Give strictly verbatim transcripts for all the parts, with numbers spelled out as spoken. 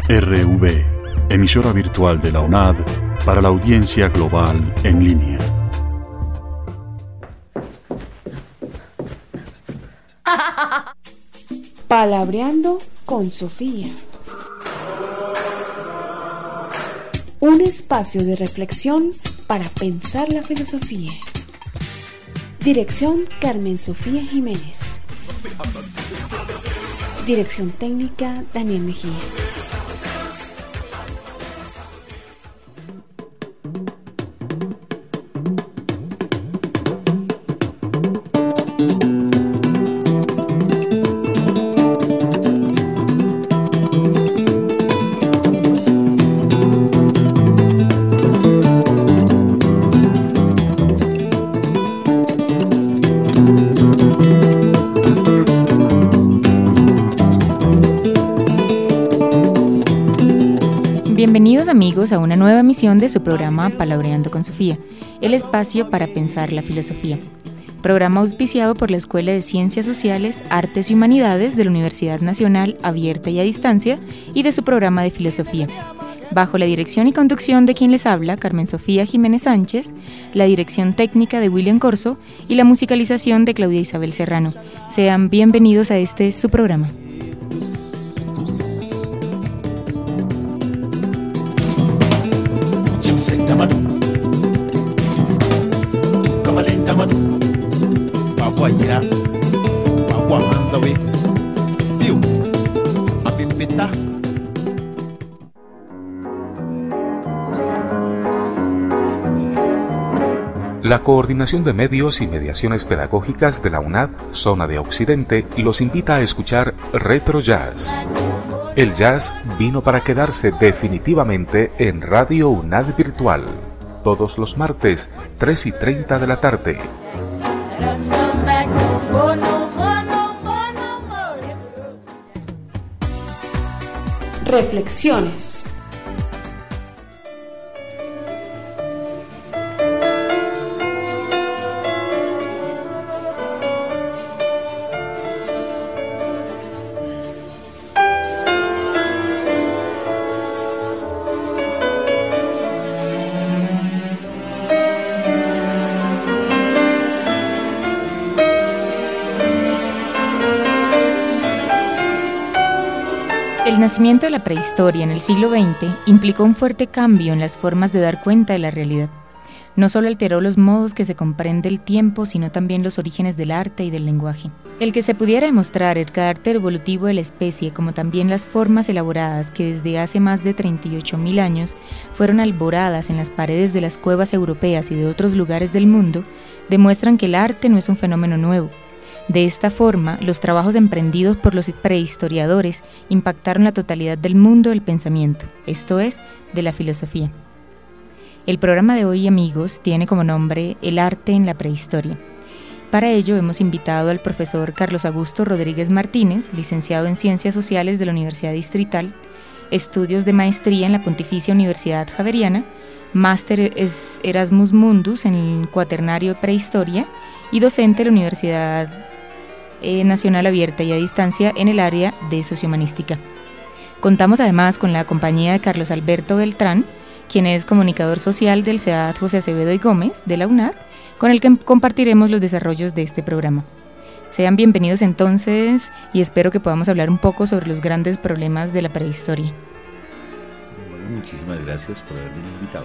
R V, emisora virtual de la UNAD para la audiencia global en línea. Palabreando con Sofía. Un espacio de reflexión para pensar la filosofía. Dirección Carmen Sofía Jiménez. Dirección técnica Daniel Mejía. Bienvenidos amigos a una nueva emisión de su programa Palabreando con Sofía, el espacio para pensar la filosofía. Programa auspiciado por la Escuela de Ciencias Sociales, Artes y Humanidades de la Universidad Nacional Abierta y a Distancia y de su programa de filosofía. Bajo la dirección y conducción de quien les habla, Carmen Sofía Jiménez Sánchez, la dirección técnica de William Corso y la musicalización de Claudia Isabel Serrano. Sean bienvenidos a este su programa. La Coordinación de Medios y Mediaciones Pedagógicas de la UNAD, Zona de Occidente, los invita a escuchar Retro Jazz. El jazz vino para quedarse definitivamente en Radio UNAD Virtual, todos los martes, tres y treinta de la tarde. Reflexiones. El nacimiento de la prehistoria en el siglo veinte implicó un fuerte cambio en las formas de dar cuenta de la realidad. No solo alteró los modos que se comprende el tiempo, sino también los orígenes del arte y del lenguaje. El que se pudiera demostrar el carácter evolutivo de la especie, como también las formas elaboradas que desde hace más de treinta y ocho mil años fueron alboradas en las paredes de las cuevas europeas y de otros lugares del mundo, demuestran que el arte no es un fenómeno nuevo. De esta forma, los trabajos emprendidos por los prehistoriadores impactaron la totalidad del mundo del pensamiento, esto es, de la filosofía. El programa de hoy, amigos, tiene como nombre El arte en la prehistoria. Para ello hemos invitado al profesor Carlos Augusto Rodríguez Martínez, licenciado en Ciencias Sociales de la Universidad Distrital, estudios de maestría en la Pontificia Universidad Javeriana, máster Erasmus Mundus en el cuaternario de Prehistoria y docente de la Universidad Nacional Abierta y a Distancia en el área de Sociohumanística. Contamos además con la compañía de Carlos Alberto Beltrán, quien es comunicador social del C E A D José Acevedo y Gómez de la UNAD, con el que compartiremos los desarrollos de este programa. Sean bienvenidos entonces y espero que podamos hablar un poco sobre los grandes problemas de la prehistoria. Bueno, muchísimas gracias por haberme invitado.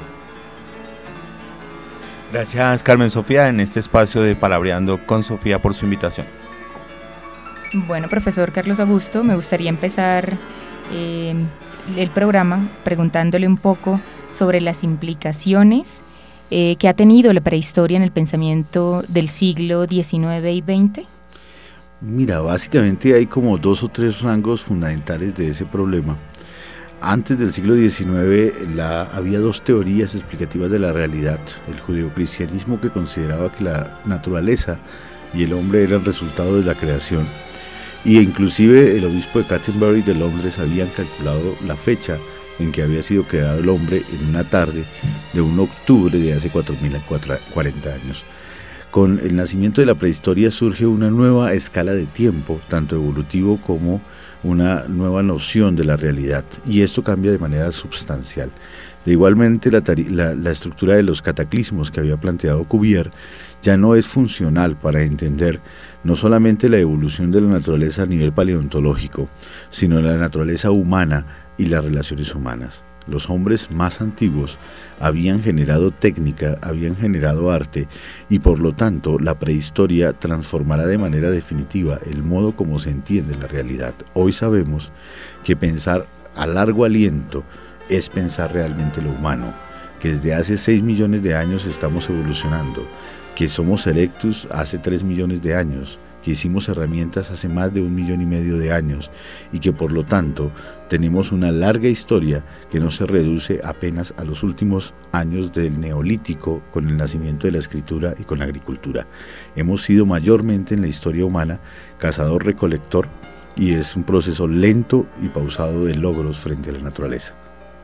Gracias, Carmen Sofía, en este espacio de Palabreando con Sofía por su invitación. Bueno, profesor Carlos Augusto, me gustaría empezar eh, el programa preguntándole un poco sobre las implicaciones eh, que ha tenido la prehistoria en el pensamiento del siglo diecinueve y veinte. Mira, básicamente hay como dos o tres rangos fundamentales de ese problema. Antes del siglo diecinueve la, había dos teorías explicativas de la realidad. El judeocristianismo, que consideraba que la naturaleza y el hombre eran el resultado de la creación, y inclusive el obispo de Canterbury de Londres habían calculado la fecha en que había sido creado el hombre en una tarde de un octubre de hace cuatro mil cuarenta años. Con el nacimiento de la prehistoria surge una nueva escala de tiempo, tanto evolutivo como una nueva noción de la realidad, y esto cambia de manera substancial. De igualmente, la, la, la estructura de los cataclismos que había planteado Cuvier ya no es funcional para entender no solamente la evolución de la naturaleza a nivel paleontológico, sino la naturaleza humana y las relaciones humanas. Los hombres más antiguos habían generado técnica, habían generado arte, y por lo tanto la prehistoria transformará de manera definitiva el modo como se entiende la realidad. Hoy sabemos que pensar a largo aliento es pensar realmente lo humano, que desde hace seis millones de años estamos evolucionando, que somos erectus hace tres millones de años, que hicimos herramientas hace más de un millón y medio de años, y que por lo tanto tenemos una larga historia que no se reduce apenas a los últimos años del Neolítico, con el nacimiento de la escritura y con la agricultura. Hemos sido mayormente en la historia humana cazador-recolector, y es un proceso lento y pausado de logros frente a la naturaleza.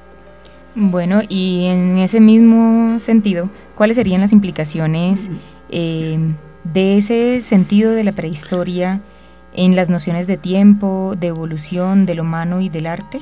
Bueno, y en ese mismo sentido, ¿cuáles serían las implicaciones eh, de ese sentido de la prehistoria en las nociones de tiempo, de evolución, del humano y del arte?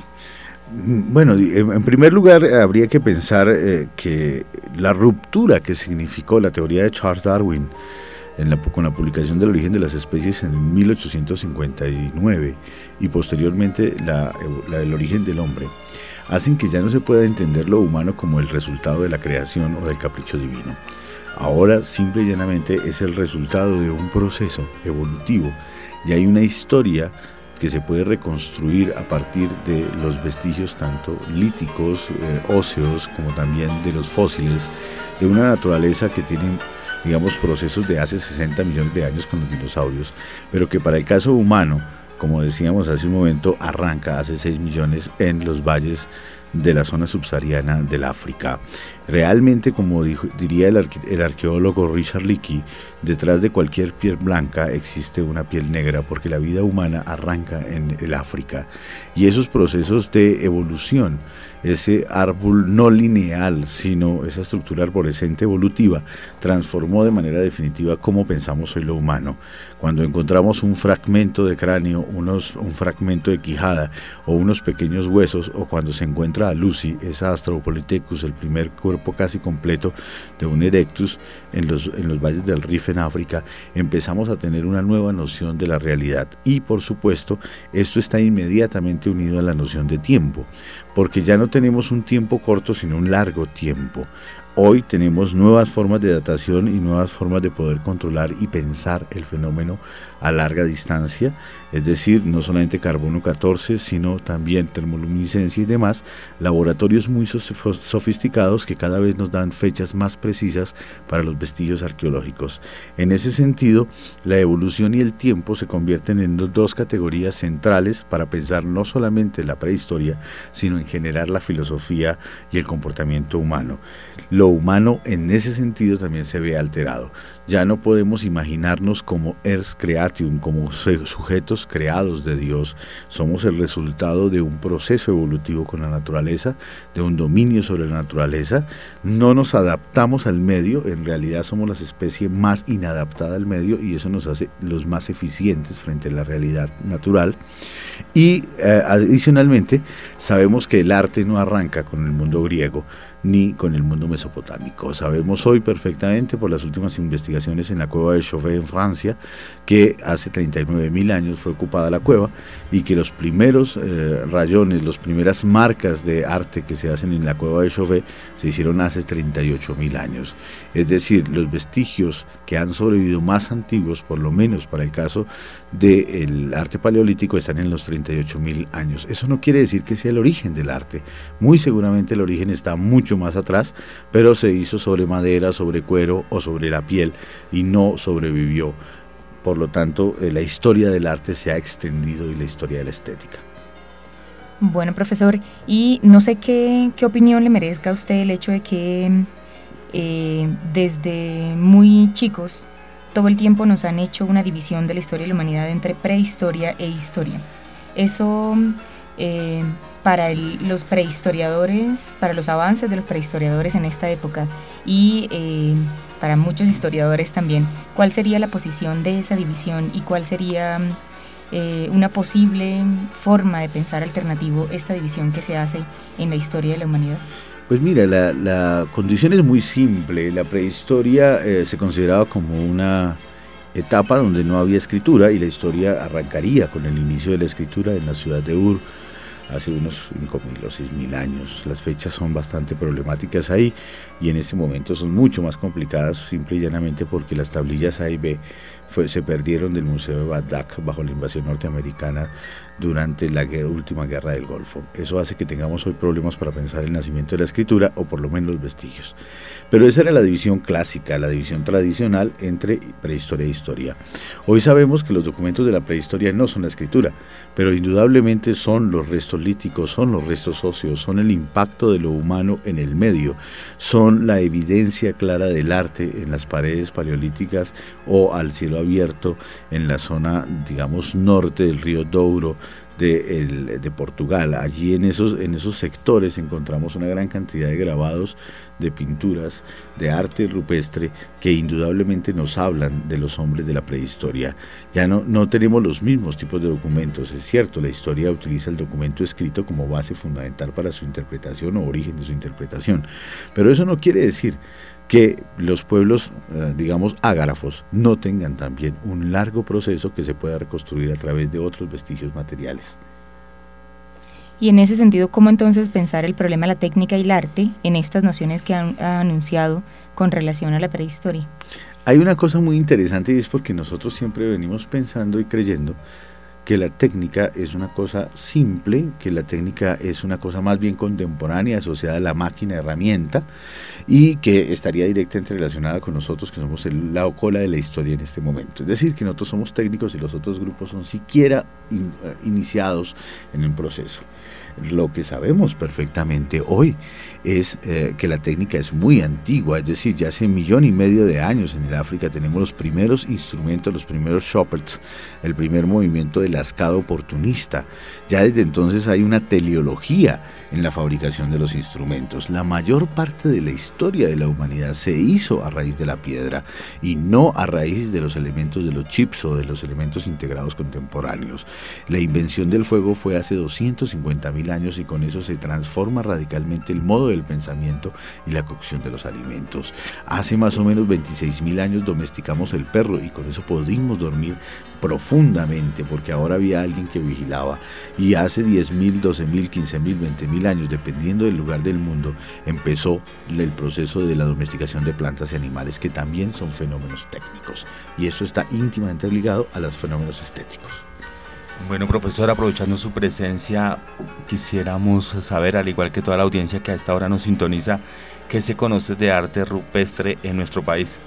Bueno, en primer lugar habría que pensar eh, que la ruptura que significó la teoría de Charles Darwin en la, con la publicación del origen de las especies en mil ochocientos cincuenta y nueve y posteriormente la, la del origen del hombre, hacen que ya no se pueda entender lo humano como el resultado de la creación o del capricho divino. Ahora simple y llanamente es el resultado de un proceso evolutivo, y hay una historia que se puede reconstruir a partir de los vestigios tanto líticos, eh, óseos, como también de los fósiles, de una naturaleza que tiene, digamos, procesos de hace sesenta millones de años con los dinosaurios, pero que para el caso humano, como decíamos hace un momento, arranca hace seis millones en los valles de la zona subsahariana del África. Realmente, como dijo, diría el, arque, el arqueólogo Richard Leakey, detrás de cualquier piel blanca existe una piel negra, porque la vida humana arranca en el África. Y esos procesos de evolución, ese árbol no lineal, sino esa estructura arborescente evolutiva, transformó de manera definitiva cómo pensamos hoy lo humano. Cuando encontramos un fragmento de cráneo, unos, un fragmento de quijada o unos pequeños huesos, o cuando se encuentra a Lucy, esa Australopithecus, el primer cuerpo casi completo de un erectus en los, en los valles del Rif en África, empezamos a tener una nueva noción de la realidad. Y por supuesto, esto está inmediatamente unido a la noción de tiempo, porque ya no tenemos un tiempo corto, sino un largo tiempo. Hoy tenemos nuevas formas de datación y nuevas formas de poder controlar y pensar el fenómeno a larga distancia, es decir, no solamente carbono catorce, sino también termoluminiscencia y demás, laboratorios muy sofisticados que cada vez nos dan fechas más precisas para los vestigios arqueológicos. En ese sentido, la evolución y el tiempo se convierten en dos categorías centrales para pensar no solamente la prehistoria, sino en generar la filosofía y el comportamiento humano. Lo humano en ese sentido también se ve alterado. Ya no podemos imaginarnos como ers creatium, como sujetos creados de Dios. Somos el resultado de un proceso evolutivo con la naturaleza, de un dominio sobre la naturaleza. No nos adaptamos al medio, en realidad somos la especie más inadaptada al medio, y eso nos hace los más eficientes frente a la realidad natural. Y eh, adicionalmente sabemos que el arte no arranca con el mundo griego ni con el mundo mesopotámico. Sabemos hoy perfectamente por las últimas investigaciones en la cueva de Chauvet en Francia que hace treinta y nueve mil años fue ocupada la cueva, y que los primeros eh, rayones, las primeras marcas de arte que se hacen en la cueva de Chauvet se hicieron hace treinta y ocho mil años. Es decir, los vestigios que han sobrevivido más antiguos, por lo menos para el caso del arte paleolítico, están en los treinta y ocho mil años. Eso no quiere decir que sea el origen del arte. Muy seguramente el origen está mucho más atrás, pero se hizo sobre madera, sobre cuero o sobre la piel, y no sobrevivió. Por lo tanto, eh, la historia del arte se ha extendido, y la historia de la estética. Bueno, profesor, y no sé qué, qué opinión le merezca a usted el hecho de que eh, desde muy chicos todo el tiempo nos han hecho una división de la historia de la humanidad entre prehistoria e historia. Eso, eh, para el, los prehistoriadores, para los avances de los prehistoriadores en esta época, y eh, para muchos historiadores también, ¿cuál sería la posición de esa división y cuál sería eh, una posible forma de pensar alternativo esta división que se hace en la historia de la humanidad? Pues mira, la, la condición es muy simple. La prehistoria eh, se consideraba como una etapa donde no había escritura, y la historia arrancaría con el inicio de la escritura en la ciudad de Ur, hace unos cinco mil o seis mil años. Las fechas son bastante problemáticas ahí, y en este momento son mucho más complicadas, simple y llanamente porque las tablillas A y B fue, se perdieron del Museo de Bagdad bajo la invasión norteamericana durante la guerra, última guerra del Golfo. Eso hace que tengamos hoy problemas para pensar el nacimiento de la escritura, o por lo menos los vestigios. Pero esa era la división clásica, la división tradicional entre prehistoria e historia. Hoy sabemos que los documentos de la prehistoria no son la escritura, pero indudablemente son los restos líticos, son los restos óseos, son el impacto de lo humano en el medio, son la evidencia clara del arte en las paredes paleolíticas o al cielo abierto en la zona, digamos, norte del río Douro, De, el, de Portugal. Allí en esos, en esos sectores encontramos una gran cantidad de grabados, de pinturas, de arte rupestre que indudablemente nos hablan de los hombres de la prehistoria. Ya no, no tenemos los mismos tipos de documentos, es cierto, la historia utiliza el documento escrito como base fundamental para su interpretación o origen de su interpretación, pero eso no quiere decir que los pueblos, eh, digamos, ágrafos, no tengan también un largo proceso que se pueda reconstruir a través de otros vestigios materiales. Y en ese sentido, ¿cómo entonces pensar el problema de la técnica y el arte en estas nociones que han, ha anunciado con relación a la prehistoria? Hay una cosa muy interesante, y es porque nosotros siempre venimos pensando y creyendo que la técnica es una cosa simple, que la técnica es una cosa más bien contemporánea, asociada a la máquina, herramienta, y que estaría directamente relacionada con nosotros, que somos el, la cola de la historia en este momento. Es decir, que nosotros somos técnicos y los otros grupos son siquiera in, uh, iniciados en el proceso. Lo que sabemos perfectamente hoy es eh, que la técnica es muy antigua, es decir, ya hace un millón y medio de años en el África tenemos los primeros instrumentos, los primeros shepherds, el primer movimiento del lascado oportunista. Ya desde entonces hay una teleología en la fabricación de los instrumentos. La mayor parte de la historia de la humanidad se hizo a raíz de la piedra y no a raíz de los elementos de los chips o de los elementos integrados contemporáneos. La invención del fuego fue hace doscientos cincuenta mil años, y con eso se transforma radicalmente el modo del pensamiento y la cocción de los alimentos. Hace más o menos veintiséis mil años domesticamos el perro, y con eso pudimos dormir profundamente porque ahora había alguien que vigilaba. Y hace diez mil, doce mil, quince mil, veinte mil años, dependiendo del lugar del mundo, empezó el proceso de la domesticación de plantas y animales, que también son fenómenos técnicos, y eso está íntimamente ligado a los fenómenos estéticos. Bueno, profesor, aprovechando su presencia, quisiéramos saber, al igual que toda la audiencia que a esta hora nos sintoniza, ¿qué se conoce de arte rupestre en nuestro país?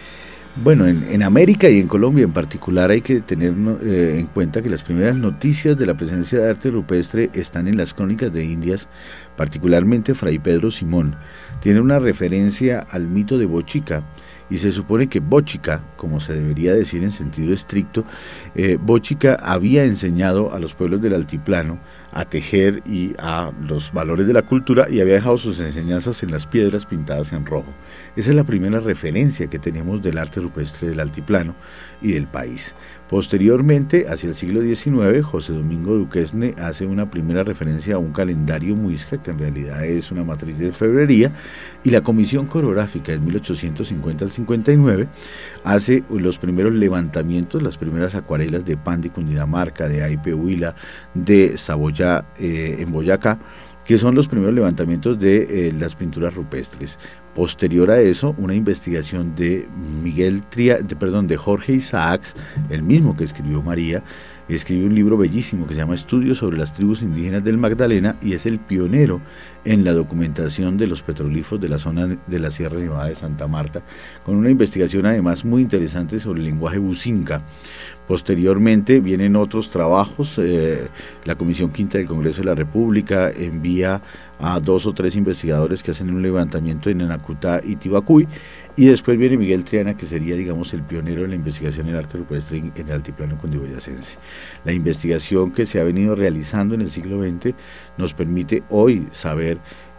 Bueno, en, en América y en Colombia en particular hay que tener eh, en cuenta que las primeras noticias de la presencia de arte rupestre están en las crónicas de Indias, particularmente Fray Pedro Simón. Tiene una referencia al mito de Bochica, y se supone que Bochica, como se debería decir en sentido estricto, eh, Bochica había enseñado a los pueblos del altiplano a tejer y a los valores de la cultura, y había dejado sus enseñanzas en las piedras pintadas en rojo. Esa es la primera referencia que tenemos del arte rupestre del altiplano y del país. Posteriormente, hacia el siglo diecinueve, José Domingo Duquesne hace una primera referencia a un calendario muisca, que en realidad es una matriz de orfebrería, y la Comisión Coreográfica en mil ochocientos cincuenta al cincuenta y nueve hace los primeros levantamientos, las primeras acuarelas de Pan de Cundinamarca, de Aipe Huila, de Saboyá eh, en Boyacá, que son los primeros levantamientos de eh, las pinturas rupestres. Posterior a eso, una investigación de Miguel Tria, de, perdón, de Jorge Isaacs, el mismo que escribió María, escribió un libro bellísimo que se llama Estudios sobre las tribus indígenas del Magdalena, y es el pionero en la documentación de los petroglifos de la zona de la Sierra Nevada de Santa Marta, con una investigación además muy interesante sobre el lenguaje bucinca. Posteriormente vienen otros trabajos, eh, la Comisión Quinta del Congreso de la República envía a dos o tres investigadores que hacen un levantamiento en Anacutá y Tibacuy, y después viene Miguel Triana, que sería, digamos, el pionero en la investigación en arte rupestre en el altiplano cundiboyacense. La investigación que se ha venido realizando en el siglo veinte nos permite hoy saber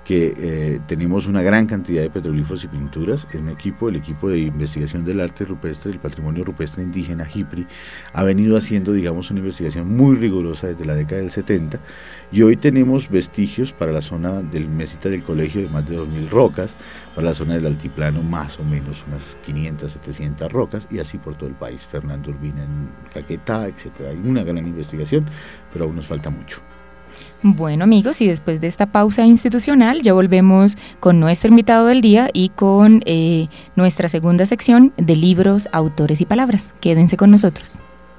que eh, tenemos una gran cantidad de petroglifos y pinturas. Un equipo, el equipo de investigación del arte rupestre, del patrimonio rupestre indígena, JIPRI, ha venido haciendo, digamos, una investigación muy rigurosa desde la década del setenta, y hoy tenemos vestigios para la zona del Mesita del Colegio de más de dos mil rocas, para la zona del altiplano más o menos unas quinientas, setecientas rocas, y así por todo el país. Fernando Urbina en Caquetá, etcétera. Hay una gran investigación, pero aún nos falta mucho. Bueno, amigos, y después de esta pausa institucional ya volvemos con nuestro invitado del día y con eh, nuestra segunda sección de libros, autores y palabras. Quédense con nosotros.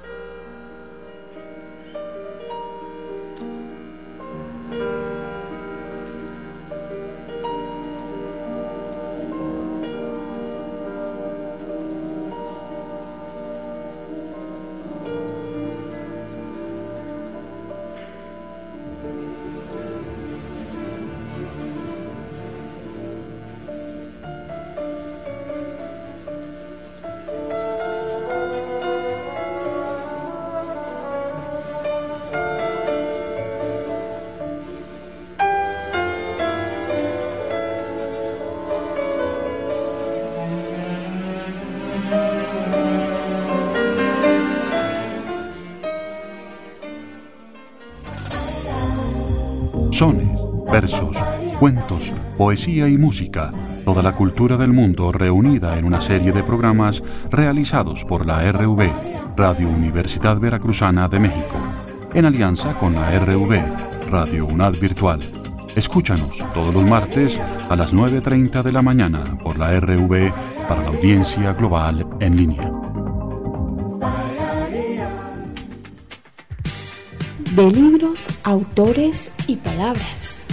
Sones, versos, cuentos, poesía y música, toda la cultura del mundo reunida en una serie de programas realizados por la R V, Radio Universidad Veracruzana de México, en alianza con la R V, Radio UNAD Virtual. Escúchanos todos los martes a las nueve treinta de la mañana por la R V para la audiencia global en línea. De libros, autores y palabras.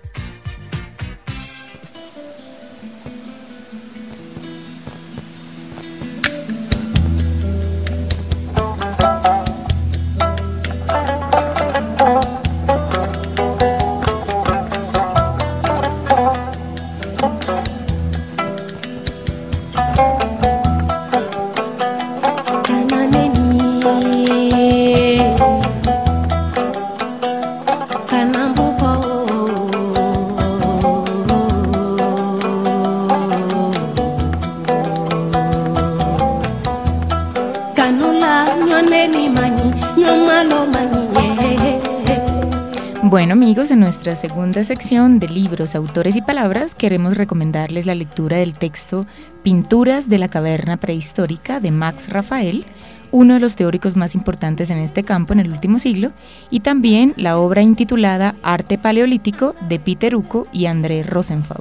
Bueno, amigos, en nuestra segunda sección de libros, autores y palabras queremos recomendarles la lectura del texto Pinturas de la caverna prehistórica de Max Rafael, uno de los teóricos más importantes en este campo en el último siglo, y también la obra intitulada Arte Paleolítico de Peter Uco y André Rosenfeld.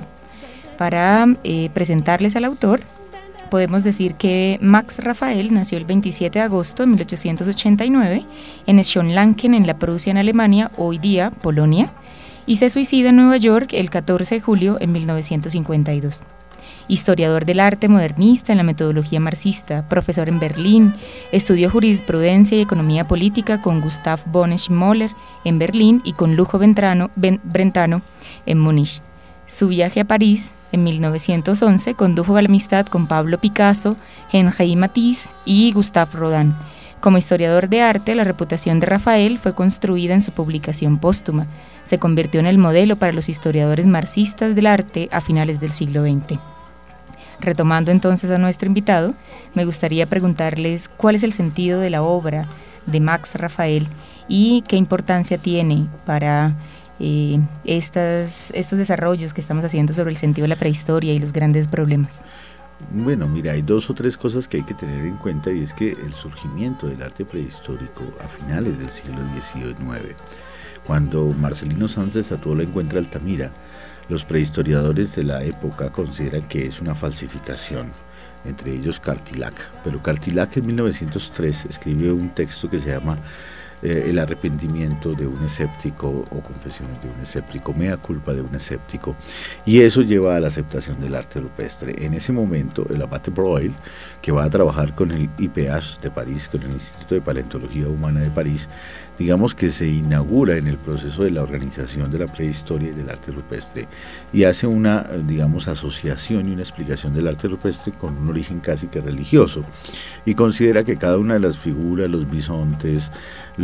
Para eh, presentarles al autor, podemos decir que Max Rafael nació el veintisiete de agosto de mil ochocientos ochenta y nueve en Schönlanken, en la Prusia, en Alemania, hoy día Polonia, y se suicida en Nueva York el catorce de julio de mil novecientos cincuenta y dos. Historiador del arte modernista en la metodología marxista, profesor en Berlín, estudió jurisprudencia y economía política con Gustav von Schmoller en Berlín y con Lujo Brentano, Brentano en Múnich. Su viaje a París en mil novecientos once condujo a la amistad con Pablo Picasso, Henri Matisse y Gustave Rodin. Como historiador de arte, la reputación de Rafael fue construida en su publicación póstuma. Se convirtió en el modelo para los historiadores marxistas del arte a finales del siglo veinte. Retomando entonces a nuestro invitado, me gustaría preguntarles cuál es el sentido de la obra de Max Rafael y qué importancia tiene para eh, estas, estos desarrollos que estamos haciendo sobre el sentido de la prehistoria y los grandes problemas. Bueno, mira, hay dos o tres cosas que hay que tener en cuenta, y es que el surgimiento del arte prehistórico a finales del siglo diecinueve, cuando Marcelino Sanz de Satuola encuentra Altamira, los prehistoriadores de la época consideran que es una falsificación, entre ellos Cartilac. Pero Cartilac en mil novecientos tres escribe un texto que se llama eh, El arrepentimiento de un escéptico o Confesiones de un escéptico, Mea culpa de un escéptico, y eso lleva a la aceptación del arte rupestre. En ese momento el abate Breuil, que va a trabajar con el I P H de París, con el Instituto de Paleontología Humana de París, digamos que se inaugura en el proceso de la organización de la prehistoria y del arte rupestre, y hace una, digamos, asociación y una explicación del arte rupestre con un origen casi que religioso, y considera que cada una de las figuras, los bisontes,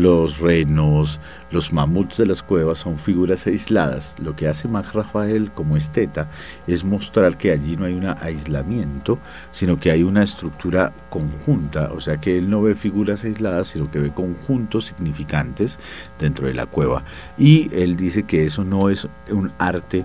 los renos, los mamuts de las cuevas son figuras aisladas. Lo que hace Max Rafael como esteta es mostrar que allí no hay un aislamiento, sino que hay una estructura conjunta, o sea que él no ve figuras aisladas, sino que ve conjuntos significantes dentro de la cueva. Y él dice que eso no es un arte,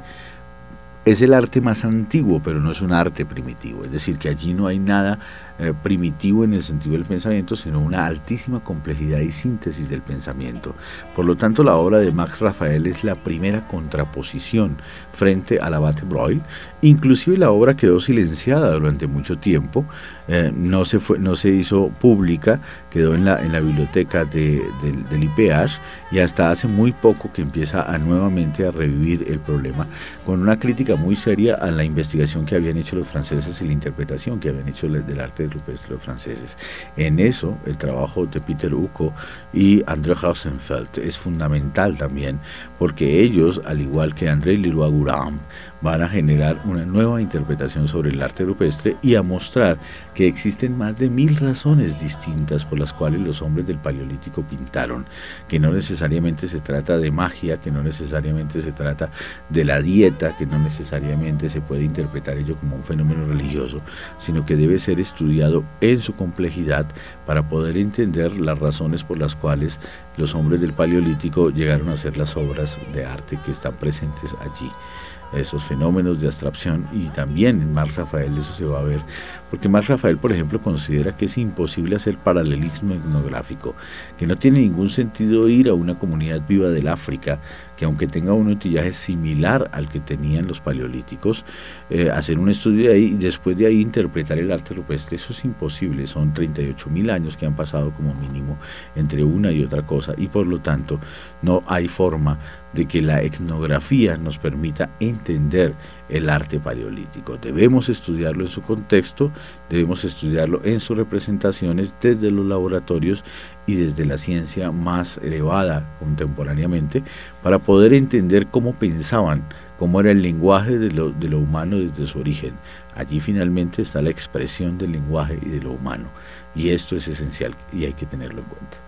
es el arte más antiguo, pero no es un arte primitivo, es decir, que allí no hay nada eh, primitivo en el sentido del pensamiento, sino una altísima complejidad y síntesis del pensamiento. Por lo tanto, la obra de Max Rafael es la primera contraposición frente al abate Breuil. Inclusive la obra quedó silenciada durante mucho tiempo, eh, no se fue, no se hizo pública, quedó en la, en la biblioteca de, de, del I P H, y hasta hace muy poco que empieza a nuevamente a revivir el problema, con una crítica muy seria a la investigación que habían hecho los franceses y la interpretación que habían hecho del arte rupestre los franceses. En eso, el trabajo de Peter Ucko y André Hausenfeld es fundamental también, porque ellos, al igual que André Leroi-Gourhan, van a generar una nueva interpretación sobre el arte rupestre y a mostrar que existen más de mil razones distintas por las cuales los hombres del Paleolítico pintaron, que no necesariamente se trata de magia, que no necesariamente se trata de la dieta, que no necesariamente se puede interpretar ello como un fenómeno religioso, sino que debe ser estudiado en su complejidad para poder entender las razones por las cuales los hombres del Paleolítico llegaron a hacer las obras de arte que están presentes allí. Esos fenómenos de abstracción, y también en Max Rafael eso se va a ver, porque Max Rafael, por ejemplo, considera que es imposible hacer paralelismo etnográfico, que no tiene ningún sentido ir a una comunidad viva del África, que aunque tenga un utillaje similar al que tenían los paleolíticos, eh, hacer un estudio de ahí y después de ahí interpretar el arte rupestre, eso es imposible. Son treinta y ocho mil años que han pasado como mínimo entre una y otra cosa, y por lo tanto no hay forma de que la etnografía nos permita entender el arte paleolítico. Debemos estudiarlo en su contexto, debemos estudiarlo en sus representaciones desde los laboratorios y desde la ciencia más elevada contemporáneamente, para poder entender cómo pensaban, cómo era el lenguaje de lo, de lo humano desde su origen. Allí finalmente está la expresión del lenguaje y de lo humano, y esto es esencial y hay que tenerlo en cuenta.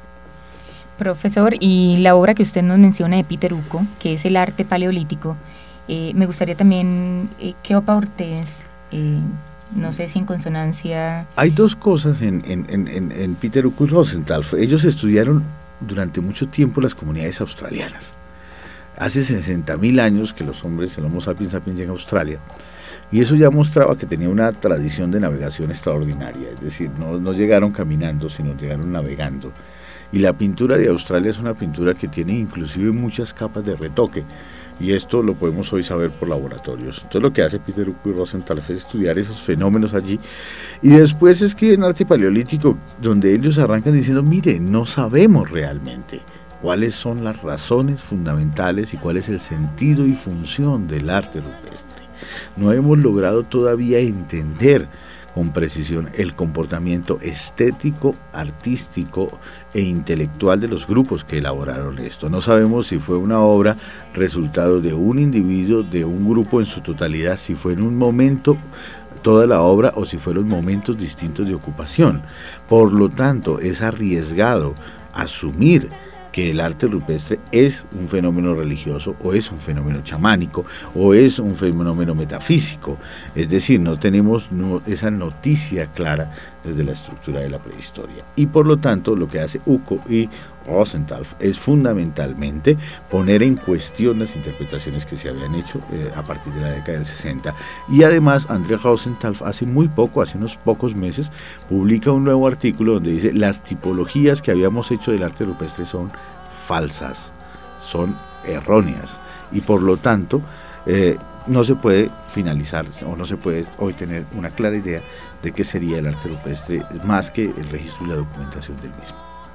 Profesor, y la obra que usted nos menciona de Peter Ucko, que es el arte paleolítico, eh, me gustaría también eh, que aportes, eh, no sé si en consonancia... Hay dos cosas en, en, en, en Peter Ucko y Rosenthal. Ellos estudiaron durante mucho tiempo las comunidades australianas. Hace sesenta mil años que los hombres, el Homo sapiens sapiens, llegan a Australia, y eso ya mostraba que tenía una tradición de navegación extraordinaria, es decir, no, no llegaron caminando, sino llegaron navegando. Y la pintura de Australia es una pintura que tiene inclusive muchas capas de retoque, y esto lo podemos hoy saber por laboratorios. Entonces lo que hace Peter Ucko y Rosenthal es estudiar esos fenómenos allí, y después escriben arte paleolítico, donde ellos arrancan diciendo, mire, no sabemos realmente cuáles son las razones fundamentales y cuál es el sentido y función del arte rupestre. No hemos logrado todavía entender con precisión el comportamiento estético, artístico e intelectual de los grupos que elaboraron esto. No sabemos si fue una obra resultado de un individuo, de un grupo en su totalidad, si fue en un momento toda la obra o si fueron momentos distintos de ocupación. Por lo tanto, es arriesgado asumir que el arte rupestre es un fenómeno religioso, o es un fenómeno chamánico, o es un fenómeno metafísico. Es decir, no tenemos no, esa noticia clara desde la estructura de la prehistoria. Y por lo tanto, lo que hace Ucko y Rosenthal es fundamentalmente poner en cuestión las interpretaciones que se habían hecho eh, a partir de la década del sesenta. Y además, André Rosenthal hace muy poco, hace unos pocos meses, publica un nuevo artículo donde dice: las tipologías que habíamos hecho del arte rupestre son falsas, son erróneas, y por lo tanto eh, no se puede finalizar o no se puede hoy tener una clara idea de qué sería el arte rupestre más que el registro y la documentación del mismo.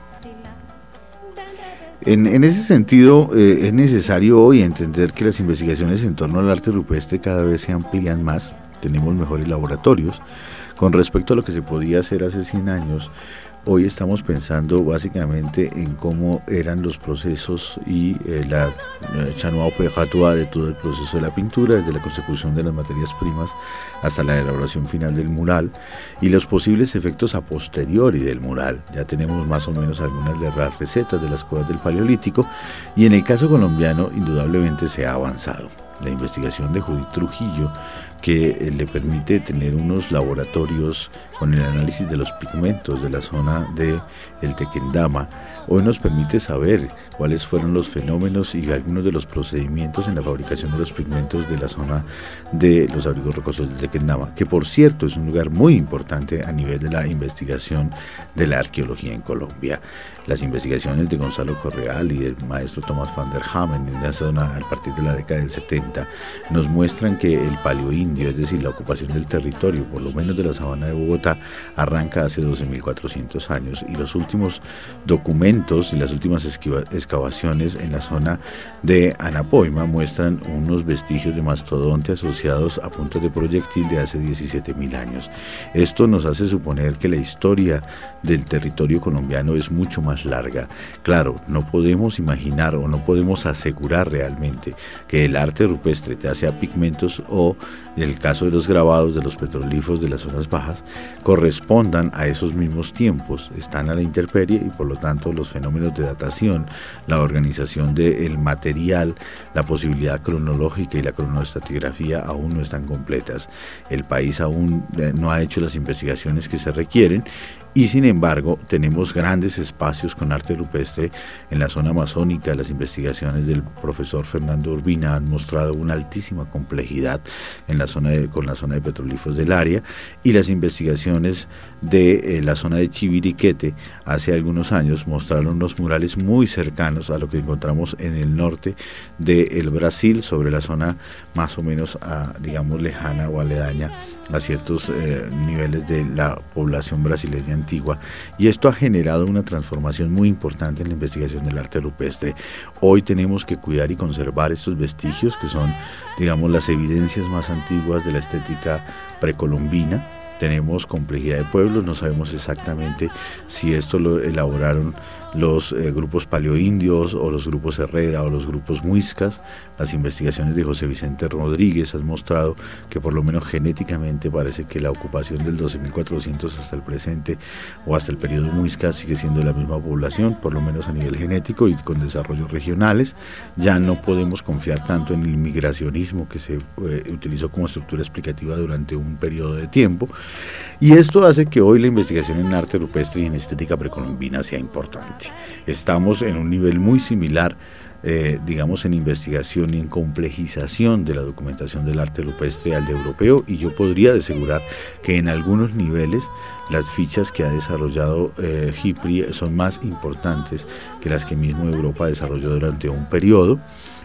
En, en ese sentido, eh, es necesario hoy entender que las investigaciones en torno al arte rupestre cada vez se amplían más, tenemos mejores laboratorios con respecto a lo que se podía hacer hace cien años. hoy estamos pensando básicamente en cómo eran los procesos y eh, la chanois opératoire de todo el proceso de la pintura, desde la consecución de las materias primas hasta la elaboración final del mural y los posibles efectos a posteriori del mural. Ya tenemos más o menos algunas de las recetas de las cuevas del Paleolítico y en el caso colombiano indudablemente se ha avanzado. La investigación de Judith Trujillo, que eh, le permite tener unos laboratorios con el análisis de los pigmentos de la zona de el Tequendama, hoy nos permite saber cuáles fueron los fenómenos y algunos de los procedimientos en la fabricación de los pigmentos de la zona de los abrigos rocosos del Tequendama, que por cierto es un lugar muy importante a nivel de la investigación de la arqueología en Colombia. Las investigaciones de Gonzalo Correal y del maestro Thomas van der Hamen en la zona a partir de la década del setenta nos muestran que el paleoindio, es decir, la ocupación del territorio, por lo menos de la sabana de Bogotá, arranca hace doce mil cuatrocientos años y los últimos documentos y las últimas excavaciones en la zona de Anapoima muestran unos vestigios de mastodonte asociados a puntos de proyectil de hace diecisiete mil años. Esto nos hace suponer que la historia del territorio colombiano es mucho más larga. Claro, no podemos imaginar o no podemos asegurar realmente que el arte rupestre, ya sea pigmentos o en el caso de los grabados de los petroglifos de las zonas bajas, correspondan a esos mismos tiempos, están a la intemperie y por lo tanto los fenómenos de datación, la organización del material, la posibilidad cronológica y la cronoestratigrafía aún no están completas. El país aún no ha hecho las investigaciones que se requieren y sin embargo tenemos grandes espacios con arte rupestre en la zona amazónica. Las investigaciones del profesor Fernando Urbina han mostrado una altísima complejidad en la zona de, con la zona de petroglifos del área, y las investigaciones de eh, la zona de Chiviriquete hace algunos años mostraron unos murales muy cercanos a lo que encontramos en el norte del Brasil, sobre la zona más o menos a, digamos lejana o aledaña a ciertos eh, niveles de la población brasileña antigua, y esto ha generado una transformación muy importante en la investigación del arte rupestre. Hoy tenemos que cuidar y conservar estos vestigios que son, digamos, las evidencias más antiguas de la estética precolombina. Tenemos complejidad de pueblos, no sabemos exactamente si esto lo elaboraron los eh, grupos paleoindios o los grupos Herrera o los grupos muiscas. Las investigaciones de José Vicente Rodríguez han mostrado que por lo menos genéticamente parece que la ocupación del doce mil cuatrocientos hasta el presente o hasta el periodo muisca sigue siendo la misma población, por lo menos a nivel genético y con desarrollos regionales. Ya no podemos confiar tanto en el migracionismo que se eh, utilizó como estructura explicativa durante un periodo de tiempo, y esto hace que hoy la investigación en arte rupestre y en estética precolombina sea importante. Estamos en un nivel muy similar, eh, digamos, en investigación y en complejización de la documentación del arte rupestre al de europeo, y yo podría asegurar que en algunos niveles las fichas que ha desarrollado eh, Hipri son más importantes que las que mismo Europa desarrolló durante un periodo.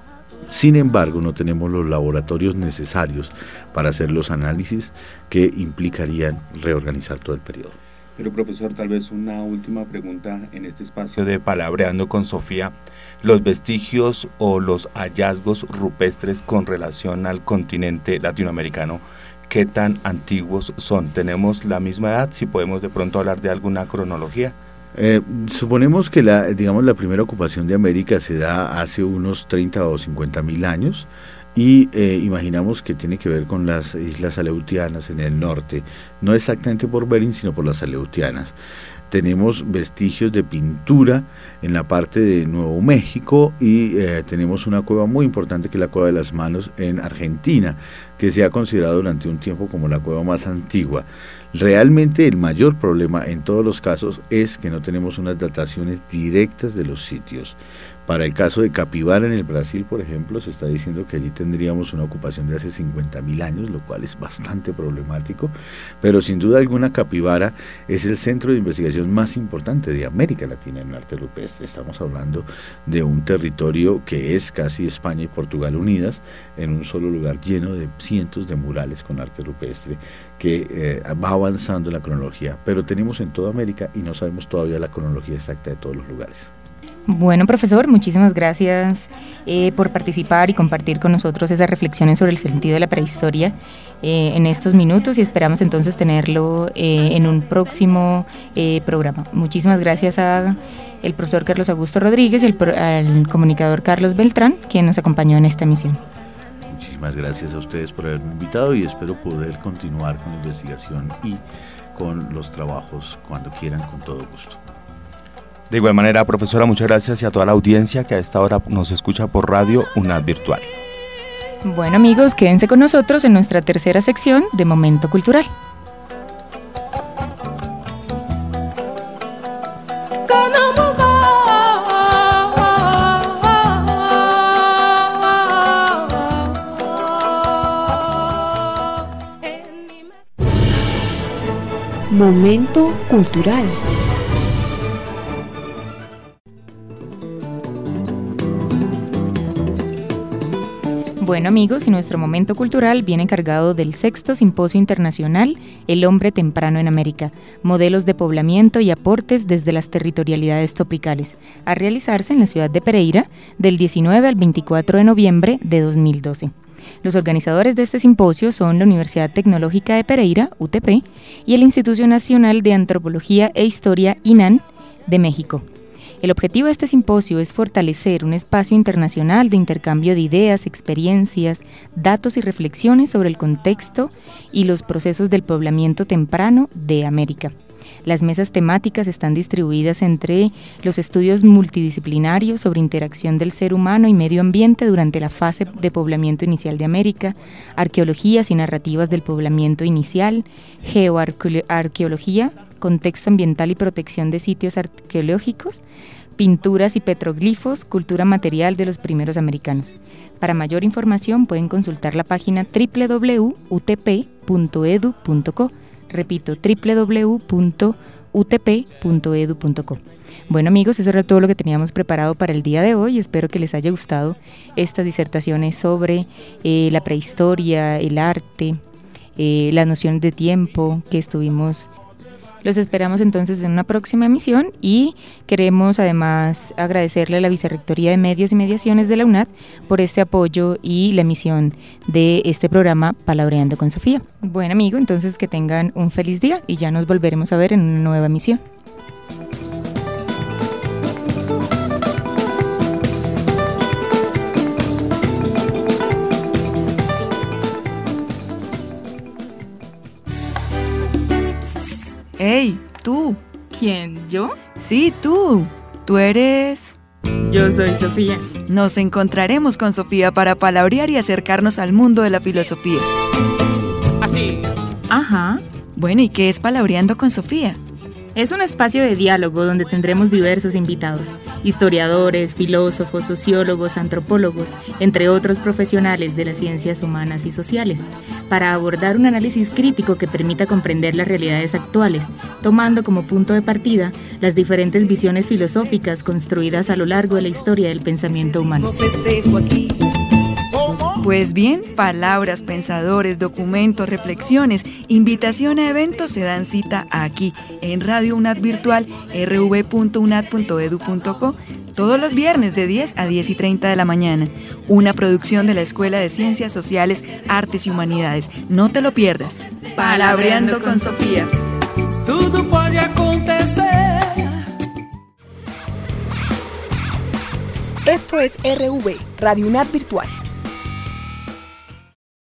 Sin embargo, no tenemos los laboratorios necesarios para hacer los análisis que implicarían reorganizar todo el periodo. Pero profesor, tal vez una última pregunta en este espacio de Palabreando con Sofía. ¿Los vestigios o los hallazgos rupestres con relación al continente latinoamericano, qué tan antiguos son? ¿Tenemos la misma edad? Si podemos de pronto hablar de alguna cronología. Eh, suponemos que la, digamos, la primera ocupación de América se da hace unos treinta o cincuenta mil años, y eh, imaginamos que tiene que ver con las islas Aleutianas en el norte, no exactamente por Bering, sino por las Aleutianas. Tenemos vestigios de pintura en la parte de Nuevo México, y eh, tenemos una cueva muy importante que es la Cueva de las Manos en Argentina, que se ha considerado durante un tiempo como la cueva más antigua. Realmente el mayor problema en todos los casos es que no tenemos unas dataciones directas de los sitios. Para el caso de Capibara en el Brasil, por ejemplo, se está diciendo que allí tendríamos una ocupación de hace cincuenta mil años, lo cual es bastante problemático, pero sin duda alguna Capibara es el centro de investigación más importante de América Latina en arte rupestre. Estamos hablando de un territorio que es casi España y Portugal unidas en un solo lugar, lleno de cientos de murales con arte rupestre que eh, va avanzando en la cronología, pero tenemos en toda América y no sabemos todavía la cronología exacta de todos los lugares. Bueno, profesor, muchísimas gracias eh, por participar y compartir con nosotros esas reflexiones sobre el sentido de la prehistoria eh, en estos minutos, y esperamos entonces tenerlo eh, en un próximo eh, programa. Muchísimas gracias a el profesor Carlos Augusto Rodríguez y el, al comunicador Carlos Beltrán, quien nos acompañó en esta misión. Muchísimas gracias a ustedes por haberme invitado y espero poder continuar con la investigación y con los trabajos cuando quieran, con todo gusto. De igual manera, profesora, muchas gracias, y a toda la audiencia que a esta hora nos escucha por Radio UNAD Virtual. Bueno, amigos, quédense con nosotros en nuestra tercera sección de Momento Cultural. Momento Cultural. Bueno, amigos, y nuestro momento cultural viene cargado del sexto Simposio Internacional El Hombre Temprano en América, modelos de poblamiento y aportes desde las territorialidades tropicales, a realizarse en la ciudad de Pereira del diecinueve al veinticuatro de noviembre de dos mil doce. Los organizadores de este simposio son la Universidad Tecnológica de Pereira, U T P, y el Instituto Nacional de Antropología e Historia, INAN, de México. El objetivo de este simposio es fortalecer un espacio internacional de intercambio de ideas, experiencias, datos y reflexiones sobre el contexto y los procesos del poblamiento temprano de América. Las mesas temáticas están distribuidas entre los estudios multidisciplinarios sobre interacción del ser humano y medio ambiente durante la fase de poblamiento inicial de América, arqueologías y narrativas del poblamiento inicial, geoarqueología, contexto ambiental y protección de sitios arqueológicos, pinturas y petroglifos, cultura material de los primeros americanos. Para mayor información pueden consultar la página doble u doble u doble u punto u t p punto e d u punto co. Repito, doble u doble u doble u punto u t p punto e d u punto co. Bueno, amigos, eso era todo lo que teníamos preparado para el día de hoy. Espero que les haya gustado estas disertaciones sobre eh, la prehistoria, el arte, eh, las nociones de tiempo que estuvimos. Los esperamos entonces en una próxima emisión, y queremos además agradecerle a la Vicerrectoría de Medios y Mediaciones de la UNAD por este apoyo y la emisión de este programa Palabreando con Sofía. Bueno, amigo, entonces que tengan un feliz día y ya nos volveremos a ver en una nueva emisión. ¡Ey, tú! ¿Quién? ¿Yo? Sí, tú. Tú eres... Yo soy Sofía. Nos encontraremos con Sofía para palabrear y acercarnos al mundo de la filosofía. Así. Ajá. Bueno, ¿y qué es Palabreando con Sofía? Es un espacio de diálogo donde tendremos diversos invitados, historiadores, filósofos, sociólogos, antropólogos, entre otros profesionales de las ciencias humanas y sociales, para abordar un análisis crítico que permita comprender las realidades actuales, tomando como punto de partida las diferentes visiones filosóficas construidas a lo largo de la historia del pensamiento humano. Pues bien, palabras, pensadores, documentos, reflexiones, invitación a eventos se dan cita aquí, en Radio UNAD Virtual, r v punto u n a d punto e d u punto co, todos los viernes de diez a diez y treinta de la mañana. Una producción de la Escuela de Ciencias Sociales, Artes y Humanidades. No te lo pierdas. Palabreando con Sofía. Tudo puede acontecer. Esto es R V, Radio UNAD Virtual.